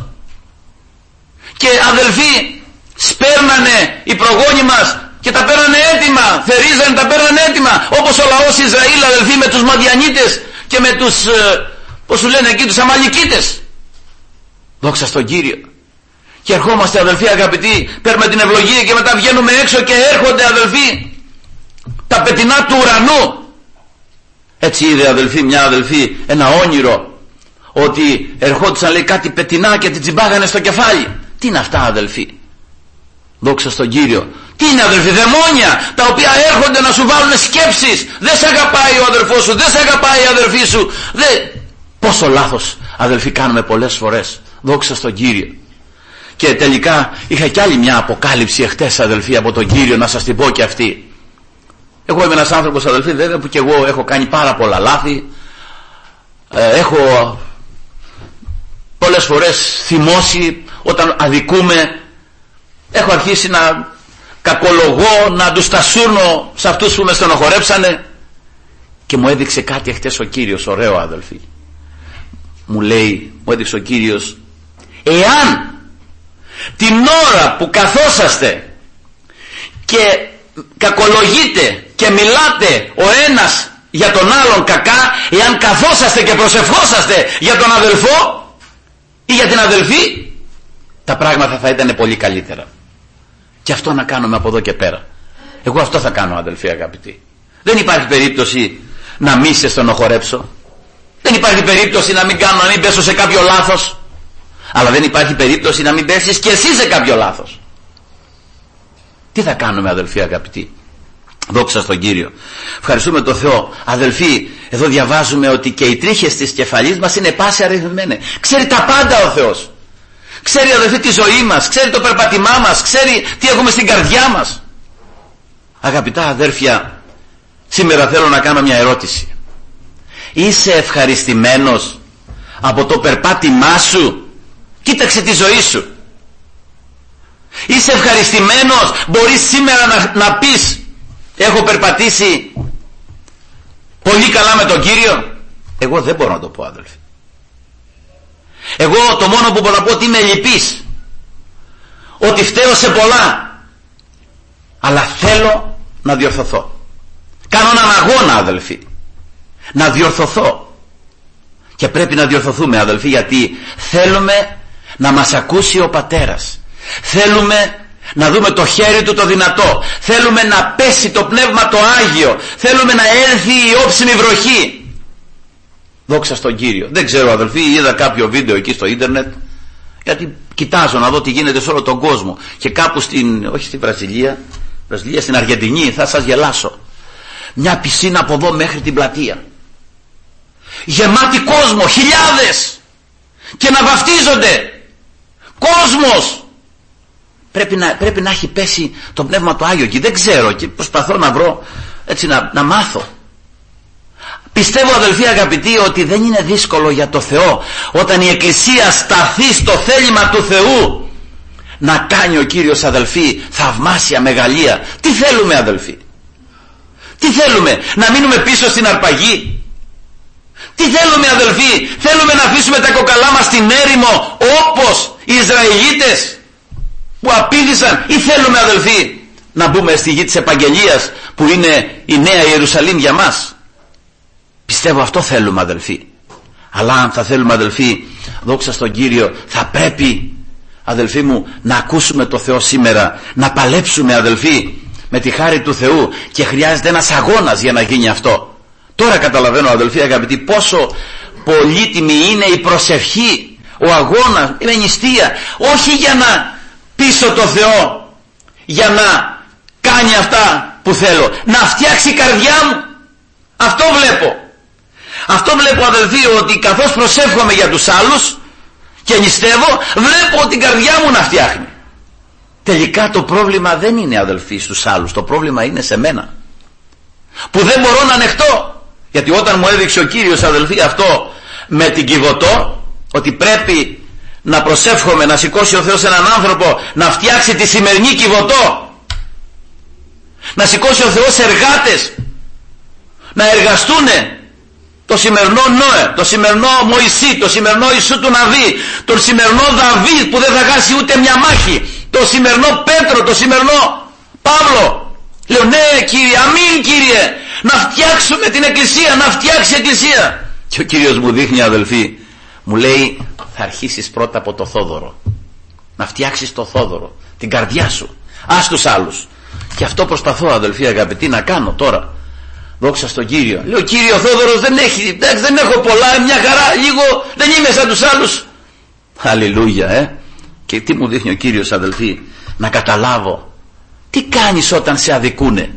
και αδελφοί, σπέρνανε οι προγόνοι μας και τα παίρνανε έτοιμα, θερίζανε, τα παίρνανε έτοιμα, όπως ο λαός Ισραήλ, αδελφοί, με τους Μαδιανίτες και με τους, πώς σου λένε εκεί, τους Αμαλικίτες. Δόξα στον Κύριο. Και ερχόμαστε, αδελφοί αγαπητοί, παίρνουμε την ευλογία και μετά βγαίνουμε έξω και έρχονται, αδελφοί, τα πετεινά του ουρανού. Έτσι είδε, αδελφοί, μια αδελφή ένα όνειρο, ότι ερχόντουσαν, λέει, κάτι πετεινά και την τσιμπάγανε στο κεφάλι. Τι είναι αυτά, αδελφοί? Δόξα στον Κύριο. Τι είναι, αδελφοί? Δαιμόνια, τα οποία έρχονται να σου βάλουν σκέψεις. Δεν σε αγαπάει ο αδελφός σου, δεν σε αγαπάει η αδελφή σου. Πόσο λάθος, αδελφοί, κάνουμε πολλές φορές. Δόξα στον Κύριο. Και τελικά είχα κι άλλη μια αποκάλυψη εχθές, αδελφοί, από τον Κύριο, να σας την πω και αυτή. Εγώ είμαι ένας άνθρωπος, αδελφοί, βέβαια, που και εγώ έχω κάνει πάρα πολλά λάθη, έχω πολλές φορές θυμώσει όταν αδικούμε, έχω αρχίσει να κακολογώ, να τους τα σούρνω σε αυτούς που με στενοχωρέψανε. Και μου έδειξε κάτι εχθές ο Κύριος, ωραίο, αδελφοί. Μου λέει, μου έδειξε ο Κύριος, εάν την ώρα που καθόσαστε και κακολογείτε και μιλάτε ο ένας για τον άλλον κακά, εάν καθόσαστε και προσευχόσαστε για τον αδελφό ή για την αδελφή, τα πράγματα θα ήταν πολύ καλύτερα. Και αυτό να κάνουμε από εδώ και πέρα. Εγώ αυτό θα κάνω, αδελφοί αγαπητοί. Δεν υπάρχει περίπτωση να μην σε στενοχωρέψω, δεν υπάρχει περίπτωση να μην πέσω σε κάποιο λάθος, αλλά δεν υπάρχει περίπτωση να μην πέσεις και εσύ σε κάποιο λάθος. Τι θα κάνουμε, αδελφοί αγαπητοί? Δόξα στον Κύριο. Ευχαριστούμε τον Θεό. Αδελφοί, εδώ διαβάζουμε ότι και οι τρίχες της κεφαλής μας είναι πάση αριθμημένες. Ξέρει τα πάντα ο Θεός. Ξέρει, αδελφοί, τη ζωή μας, ξέρει το περπατημά μας, ξέρει τι έχουμε στην καρδιά μας. Αγαπητά αδέρφια, σήμερα θέλω να κάνω μια ερώτηση. Είσαι ευχαριστημένος από το περπάτημά σου? Κοίταξε τη ζωή σου. Είσαι ευχαριστημένος? Μπορείς σήμερα να πεις, έχω περπατήσει πολύ καλά με τον Κύριο? Εγώ δεν μπορώ να το πω, αδελφοί. Εγώ το μόνο που μπορώ να πω ότι είμαι λυπής, ότι φταίω σε πολλά, αλλά θέλω να διορθωθώ. Κάνω έναν αγώνα, αδελφοί, να διορθωθώ. Και πρέπει να διορθωθούμε, αδελφοί, γιατί θέλουμε να μας ακούσει ο Πατέρας. Θέλουμε να δούμε το χέρι του το δυνατό. Θέλουμε να πέσει το Πνεύμα το Άγιο. Θέλουμε να έλθει η όψιμη βροχή. Δόξα στον Κύριο. Δεν ξέρω, αδελφοί, είδα κάποιο βίντεο εκεί στο ίντερνετ, γιατί κοιτάζω να δω τι γίνεται σε όλο τον κόσμο, και κάπου όχι στη Βραζιλία, στην Αργεντινή, θα σας γελάσω, μια πισίνα από εδώ μέχρι την πλατεία, γεμάτη κόσμο, χιλιάδες, και να βαφτίζονται. Κόσμος. Πρέπει να έχει πέσει το Πνεύμα το Άγιο, και δεν ξέρω, και προσπαθώ να βρω έτσι, να μάθω. Πιστεύω, αδελφοί αγαπητοί, ότι δεν είναι δύσκολο για το Θεό, όταν η Εκκλησία σταθεί στο θέλημα του Θεού, να κάνει ο Κύριος, αδελφοί, θαυμάσια μεγαλεία. Τι θέλουμε, αδελφοί? Τι θέλουμε? Να μείνουμε πίσω στην αρπαγή? Τι θέλουμε, αδελφοί? Θέλουμε να αφήσουμε τα κοκαλά μας στην έρημο, όπως οι Ισραηλίτες που απήδησαν? Ή θέλουμε, αδελφοί, να μπούμε στη γη της επαγγελίας, που είναι η Νέα Ιερουσαλήμ για μας? Πιστεύω αυτό θέλουμε, αδελφοί. Αλλά αν θα θέλουμε, αδελφοί, δόξα στον Κύριο, θα πρέπει, αδελφοί μου, να ακούσουμε το Θεό σήμερα, να παλέψουμε, αδελφοί, με τη χάρη του Θεού, και χρειάζεται ένας αγώνας για να γίνει αυτό. Τώρα καταλαβαίνω, αδελφοί αγαπητοί, πόσο πολύτιμη είναι η προσευχή, ο αγώνας, η νηστεία, όχι για να πείσω το Θεό, για να κάνει αυτά που θέλω, να φτιάξει η καρδιά μου. Αυτό βλέπω. Αυτό βλέπω, αδελφοί, ότι καθώς προσεύχομαι για τους άλλους και νηστεύω, βλέπω ότι η καρδιά μου να φτιάχνει. Τελικά το πρόβλημα δεν είναι, αδελφοί, στους άλλους, το πρόβλημα είναι σε μένα, που δεν μπορώ να ανεχτώ. Γιατί όταν μου έδειξε ο Κύριος, αδελφοί, αυτό με την Κιβωτό, ότι πρέπει να προσεύχομαι, να σηκώσει ο Θεός έναν άνθρωπο να φτιάξει τη σημερινή Κιβωτό, να σηκώσει ο Θεός εργάτες να εργαστούνε το σημερινό Νόε, το σημερινό Μωυσή, το σημερινό Ιησού του Ναβί, το σημερινό Δαβίδ που δεν θα χάσει ούτε μια μάχη, το σημερινό Πέτρο, το σημερινό Παύλο. Λέω ναι, Κύριε, αμήν, Κύριε, να φτιάξουμε την Εκκλησία, να φτιάξει η Εκκλησία. Και ο Κύριος μου δείχνει, αδελφοί, μου λέει, θα αρχίσεις πρώτα από το Θόδωρο, να φτιάξεις το Θόδωρο, την καρδιά σου, ας τους άλλους. Και αυτό προσπαθώ, αδελφοί αγαπητοί, να κάνω τώρα. Δόξα στον Κύριο. Λέω, Κύριε, ο Θόδωρος δεν έχω πολλά, μια χαρά, λίγο, δεν είμαι σαν τους άλλους. Αλληλούια, Και τι μου δείχνει ο Κύριος, αδελφοί? Να καταλάβω τι κάνεις όταν σε αδικούνε,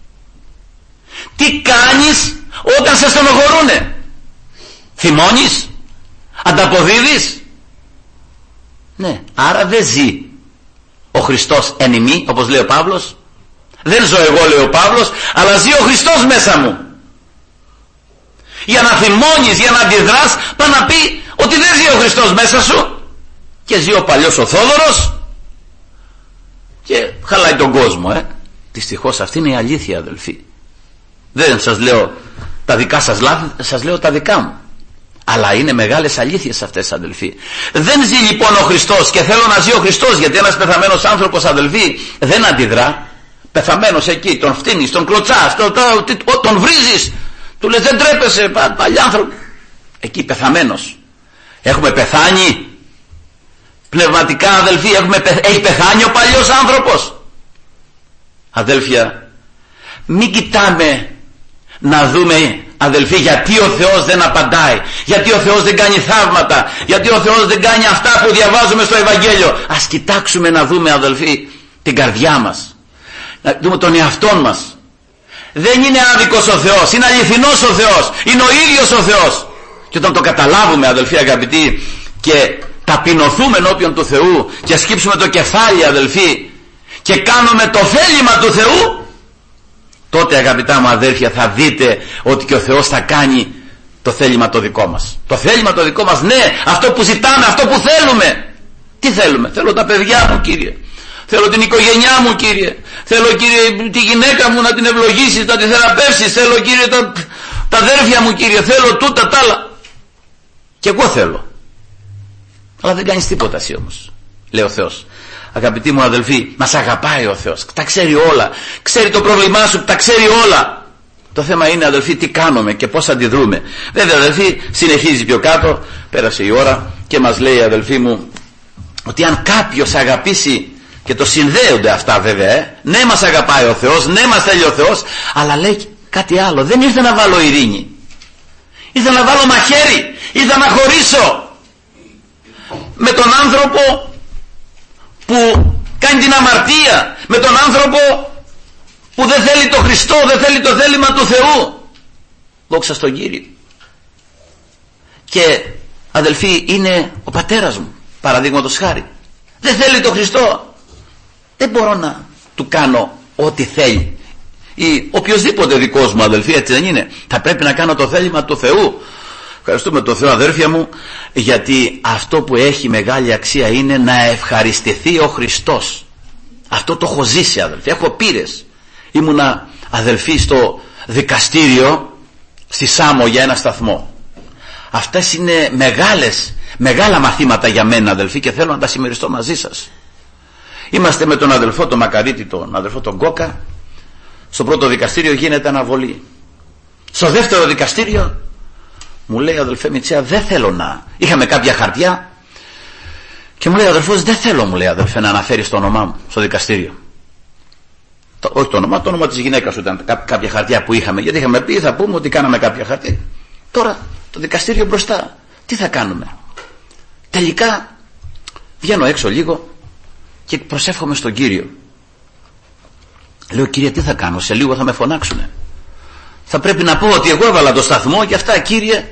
τι κάνεις όταν σε στενοχωρούνε. Θυμώνεις, ανταποδίδεις? Ναι, άρα δεν ζει ο Χριστός εν ημί, όπως λέει ο Παύλος. Δεν ζω εγώ, λέει ο Παύλος, αλλά ζει ο Χριστός μέσα μου. Για να θυμώνεις, για να αντιδράς, πάει να πει ότι δεν ζει ο Χριστός μέσα σου, και ζει ο παλιός ο Θόδωρος και χαλάει τον κόσμο. Δυστυχώς αυτή είναι η αλήθεια, αδελφοί. Δεν σας λέω τα δικά σας λάθη, σας λέω τα δικά μου. Αλλά είναι μεγάλες αλήθειες αυτές, αδελφοί. Δεν ζει λοιπόν ο Χριστός, και θέλω να ζει ο Χριστός, γιατί ένας πεθαμένος άνθρωπος, αδελφοί, δεν αντιδρά. Πεθαμένος εκεί, τον φτύνεις, τον κλωτσάς, τον βρίζεις, του λες δεν τρέπεσαι, παλιάνθρωπο. Εκεί πεθαμένος. Έχουμε πεθάνει πνευματικά, αδελφοί? Έχει πεθάνει ο παλιός άνθρωπος? Αδέλφια, μην κοιτάμε να δούμε, αδελφοί, γιατί ο Θεός δεν απαντάει, γιατί ο Θεός δεν κάνει θαύματα, γιατί ο Θεός δεν κάνει αυτά που διαβάζουμε στο Ευαγγέλιο. Ας κοιτάξουμε να δούμε, αδελφοί, την καρδιά μας, να δούμε τον εαυτό μας. Δεν είναι άδικος ο Θεός, είναι αληθινός ο Θεός, είναι ο ίδιος ο Θεός. Και όταν το καταλάβουμε, αδελφοί αγαπητοί, και ταπεινωθούμε ενώπιον του Θεού και σκύψουμε το κεφάλι, αδελφοί, και κάνουμε το θέλημα του Θεού, τότε, αγαπητά μου αδέρφια, θα δείτε ότι και ο Θεός θα κάνει το θέλημα το δικό μας. Το θέλημα το δικό μας, ναι, αυτό που ζητάμε, αυτό που θέλουμε. Τι θέλουμε? Θέλω τα παιδιά μου, Κύριε. Θέλω την οικογένειά μου, Κύριε. Θέλω, Κύριε, τη γυναίκα μου να την ευλογήσεις, να την θεραπεύσεις. Θέλω, Κύριε, τα αδέρφια μου Κύριε θέλω τούτα τ' άλλα. Και εγώ θέλω. Αλλά δεν κάνεις τίποτα εσύ όμως, λέει ο Θεός. Αγαπητοί μου αδελφοί, μας αγαπάει ο Θεός, τα ξέρει όλα, ξέρει το πρόβλημά σου, τα ξέρει όλα. Το θέμα είναι αδελφοί τι κάνουμε και πώς αντιδρούμε. Βέβαια αδελφοί συνεχίζει πιο κάτω, πέρασε η ώρα και μας λέει αδελφοί μου ότι αν κάποιος αγαπήσει, και το συνδέονται αυτά βέβαια, ναι μας αγαπάει ο Θεός, ναι μας θέλει ο Θεός, αλλά λέει κάτι άλλο, δεν ήρθε να βάλω ειρήνη, ήρθε να βάλω μαχαίρι, ήρθε να χωρίσω με τον άνθρωπο που κάνει την αμαρτία, με τον άνθρωπο που δεν θέλει το Χριστό, δεν θέλει το θέλημα του Θεού. Δόξα στον Κύριο. Και αδελφοί είναι ο πατέρας μου, παραδείγματος χάρη, δεν θέλει το Χριστό, δεν μπορώ να του κάνω ό,τι θέλει. Ή οποιοσδήποτε δικός μου αδελφοί, έτσι δεν είναι, θα πρέπει να κάνω το θέλημα του Θεού. Ευχαριστούμε τον Θεό αδέρφια μου, γιατί αυτό που έχει μεγάλη αξία είναι να ευχαριστηθεί ο Χριστός. Αυτό το έχω ζήσει αδελφοί, έχω πείρες. Ήμουνα αδελφοί στο δικαστήριο στη Σάμο για ένα σταθμό. Αυτές είναι μεγάλα μαθήματα για μένα αδελφοί και θέλω να τα συμμεριστώ μαζί σας. Είμαστε με τον αδελφό τον Μακαρίτη, τον αδελφό τον Κόκα. Στο πρώτο δικαστήριο γίνεται αναβολή. Στο δεύτερο δικαστήριο μου λέει αδελφέ Μητσέα δεν θέλω να... Είχαμε κάποια χαρτιά και μου λέει αδελφός δεν θέλω μου λέει αδελφέ να αναφέρεις το όνομά μου στο δικαστήριο. Όχι το όνομα της γυναίκας σου ήταν κάποια χαρτιά που είχαμε, γιατί είχαμε πει θα πούμε ότι κάναμε κάποια χαρτιά. Τώρα το δικαστήριο μπροστά, τι θα κάνουμε? Τελικά βγαίνω έξω λίγο και προσεύχομαι στον Κύριο. Λέω Κύριε τι θα κάνω, σε λίγο θα με φωνάξουνε, θα πρέπει να πω ότι εγώ έβαλα το σταθμό και αυτά.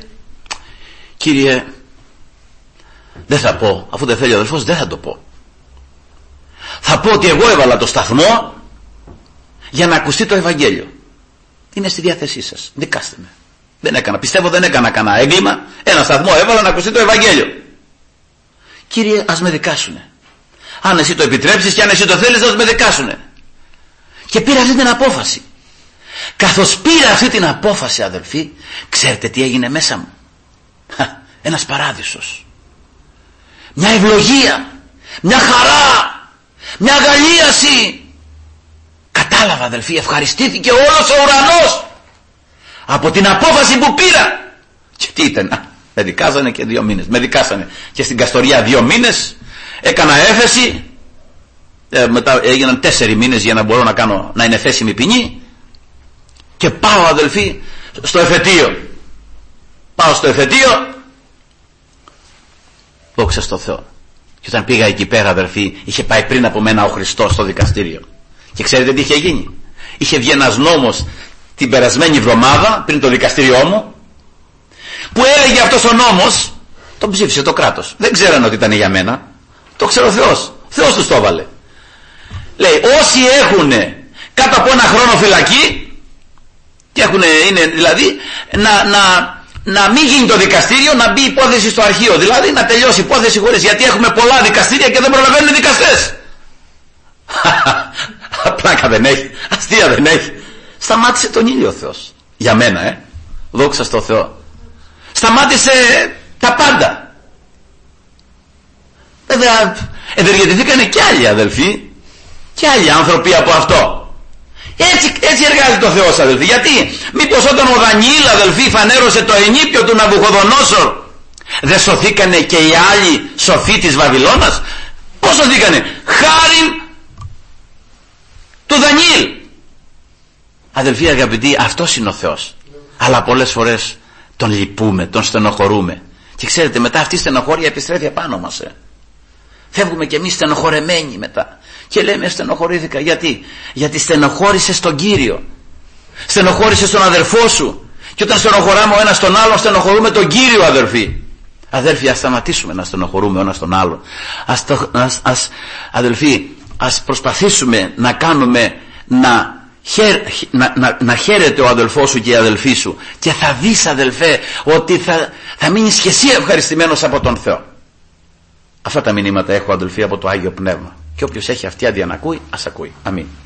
Κύριε δεν θα πω, αφού δεν θέλει ο αδελφός δεν θα το πω. Θα πω ότι εγώ έβαλα το σταθμό για να ακουστεί το Ευαγγέλιο. Είναι στη διάθεσή σας, δικάστε με. Πιστεύω δεν έκανα κανένα έγκλημα, ένα σταθμό έβαλα να ακουστεί το Ευαγγέλιο. Κύριε ας με δικάσουνε, αν εσύ το επιτρέψεις και αν εσύ το θέλεις ας με δικάσουνε. Και πήρα αυτή την απόφαση. Καθώς πήρα αυτή την απόφαση αδελφοί, ξέρετε τι έγινε μέσα μου? Ένας παράδεισος, μια ευλογία, μια χαρά, μια αγαλίαση. Κατάλαβα αδελφοί, ευχαριστήθηκε όλος ο ουρανός από την απόφαση που πήρα. Και τι ήταν? Με δικάζανε και 2 μήνες. Με δικάσανε και στην Καστοριά 2 μήνες. Έκανα έφεση. Μετά έγιναν 4 μήνες για να μπορώ να είναι θέσιμη ποινή. Και πάω αδελφοί στο εφετείο. Πάω στο εφετείο. Δόξα στο Θεό. Και όταν πήγα εκεί πέρα αδελφοί, είχε πάει πριν από μένα ο Χριστός στο δικαστήριο. Και ξέρετε τι είχε γίνει? Είχε βγει ένας νόμος την περασμένη εβδομάδα πριν το δικαστήριό μου, που έλεγε αυτός ο νόμος, τον ψήφισε το κράτος. Δεν ξέρανε ότι ήταν για μένα. Το ξέρει ο Θεός. Θεός τους το έβαλε. Λέει όσοι έχουν κάτω από 1 χρόνο φυλακή και είναι δηλαδή να μην γίνει το δικαστήριο, να μπει υπόθεση στο αρχείο, δηλαδή να τελειώσει υπόθεση χωρίς, γιατί έχουμε πολλά δικαστήρια και δεν προλαβαίνουν οι δικαστές. Πλάκα δεν έχει, αστεία δεν έχει. Σταμάτησε τον ήλιο ο Θεός για μένα, δόξα στο Θεό. Σταμάτησε τα πάντα. Βέβαια ευεργετηθήκανε κι άλλοι αδελφοί, και άλλοι άνθρωποι από αυτό. Έτσι εργάζεται ο Θεός αδελφοί. Γιατί μήπως όταν ο Δανιήλ αδελφοί φανέρωσε το ενίπιο του Ναβουχοδονόσορ, δεν σωθήκανε και οι άλλοι σοφοί της Βαβυλώνας? Πώς σωθήκανε? Χάριν του Δανιήλ. Αδελφοί αγαπητοί, αυτός είναι ο Θεός. Αλλά πολλές φορές τον λυπούμε, τον στενοχωρούμε. Και ξέρετε μετά αυτή η στενοχώρια επιστρέφει απάνω μας. Φεύγουμε κι εμείς στενοχωρεμένοι μετά. Και λέμε στενοχωρήθηκα. Γιατί στενοχώρησες τον Κύριο. Στενοχώρησες τον αδερφό σου. Και όταν στενοχωράμε ο ένας τον άλλον, στενοχωρούμε τον Κύριο αδερφοί. Αδέρφοι, ας σταματήσουμε να στενοχωρούμε ο ένας τον άλλον. Αδελφοί, ας προσπαθήσουμε να κάνουμε να χαίρεται ο αδελφός σου και η αδελφή σου, και θα δεις αδελφέ ότι θα μείνεις και εσύ ευχαριστημένος από τον Θεό. Αυτά τα μηνύματα έχω αδελφοί από το Άγιο Πνεύμα, και όποιος έχει αυτή αντί να ακούει, ας ακούει. Αμήν.